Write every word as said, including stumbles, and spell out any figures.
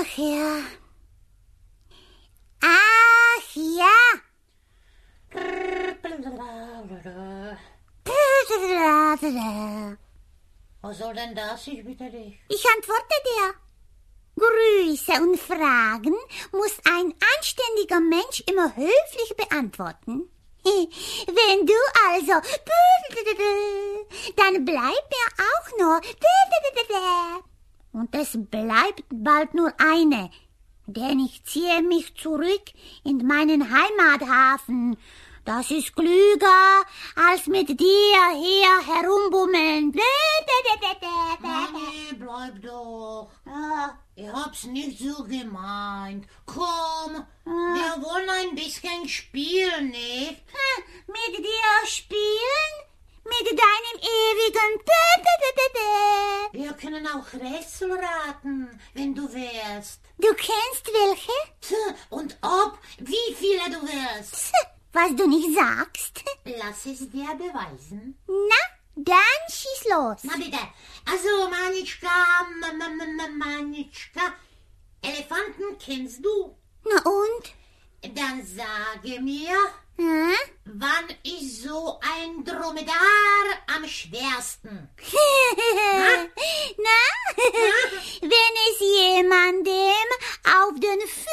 Ach ja. Ach ja. Was soll denn das, ich bitte dich? Ich antworte dir. Grüße und Fragen muss ein anständiger Mensch immer höflich beantworten. Wenn du also, dann bleibt mir auch nur, und es bleibt bald nur eine, denn ich ziehe mich zurück in meinen Heimathafen. Das ist klüger, als mit dir hier herumbummeln. Mami, bleib doch. Ich hab's nicht so gemeint. Komm, wir wollen ein bisschen spielen, nicht? Mit dir spielen? Mit deinem ewigen Wir können auch Rätsel raten, wenn du willst. Du kennst welche? Und ob, wie viele du willst. Was du nicht sagst. Lass es dir beweisen. Na, dann schieß los. Na bitte. Also, Manitschka, Manitschka, Elefanten kennst du? Na und? Dann sage mir, Hm? wann ist so ein Dromedar am schwersten? Na, wenn es jemandem auf den